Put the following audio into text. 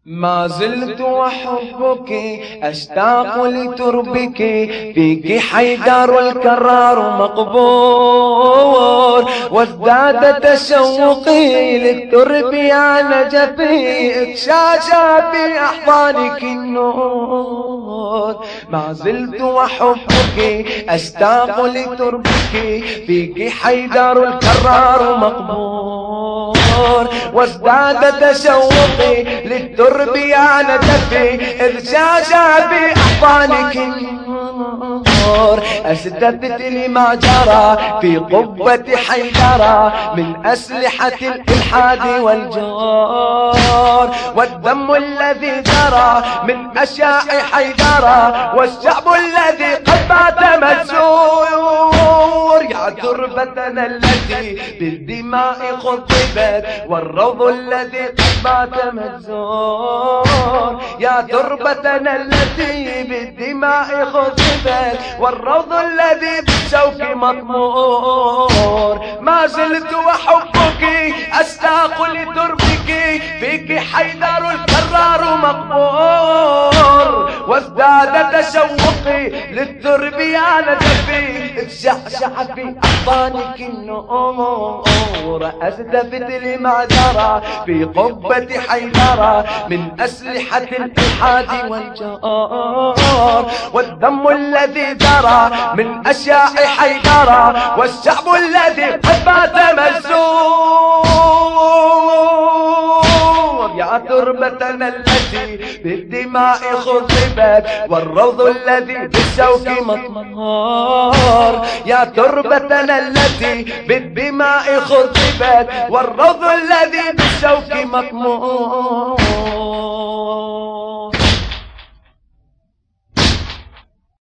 ما زلت أحبك أشتاق لتربك، فيك حيدر الكرار مقبول، وازداد تشوقي للترب يا نجفي، اتشاشى بأحضانك النور. ما زلت أحبك أشتاق لتربك، فيك حيدر الكرار مقبول، وازداد تشوقي للترب يا نجفي، إذ شاشى بأحضانك النور. أسددت لي ما جرى في قبة حيدرة من أسلحة الإلحاد والجور، والدم الذي جرى من أشياء حيدرة، والشعب الذي قد بات مسور. يا تربتنا التي بالدماء خضبت، والروض الذي قد بات مجزور. يا تربتنا التي بالدماء خضبت، والروض الذي بالشوك مطمور. ما زلت أحبك أشتاق لتربك، فيك حيدر الكرار مقبور، وازداد تشوقي للترب يا نجفي، اتشعشع في أحضانك النور. أزدفت لما جرى في قبة حيدرة من أسلحة الإلحاد والجار، والدم الذي جرى من أشياء حيدرة، والشعب الذي قد بات مسور. يا تربتنا التي بالدماء خضبت، والروض الذي بالشوك مطمور. يا تربتنا التي بالدماء خضبت، والروض الذي بالشوك مطمور.